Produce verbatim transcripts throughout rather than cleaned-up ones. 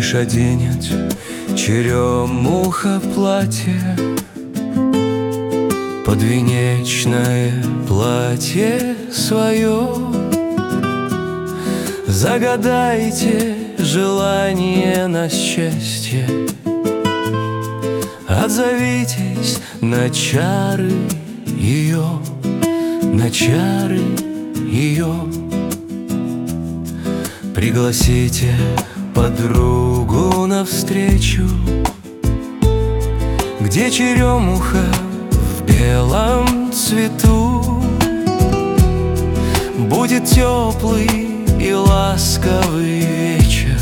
лишь оденет черемуха платье, подвенечное платье свое. Загадайте желание на счастье, отзовитесь на чары ее, на чары ее. Пригласите подругу навстречу, где черемуха в белом цвету. Будет теплый и ласковый вечер,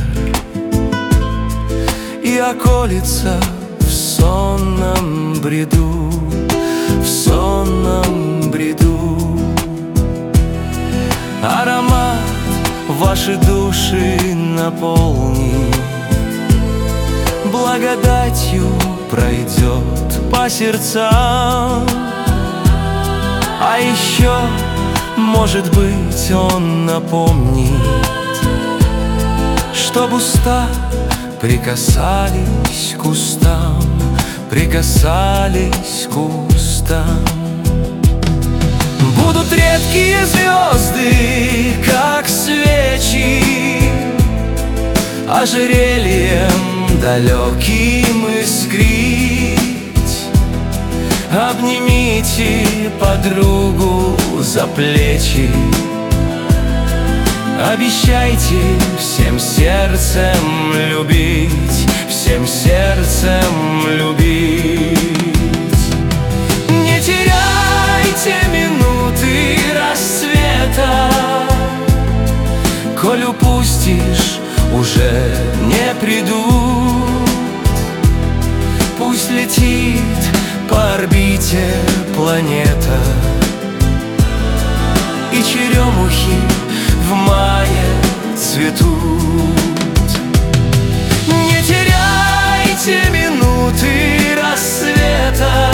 и околица в сонном бреду, в сонном бреду. Аромат ваши души наполнит, благодатью пройдет по сердцам. А еще, может быть, он напомнит, чтоб уста прикасались к устам, прикасались к устам. Будут редкие звезды, как свечи, ожерельем далеким искрить. Обнимите подругу за плечи, обещайте всем сердцем любить, всем сердцем любить. Не теряйте минуты рассвета, коль упустишь, уже не придут. Пусть летит по орбите планета, и черемухи в мае цветут. Не теряйте минуты рассвета,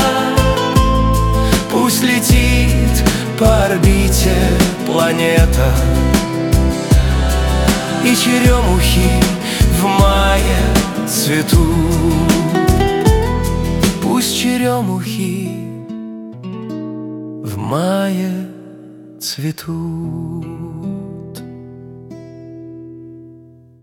пусть летит по орбите планета, и черемухи в мае цветут. Пусть черемухи в мае цветут.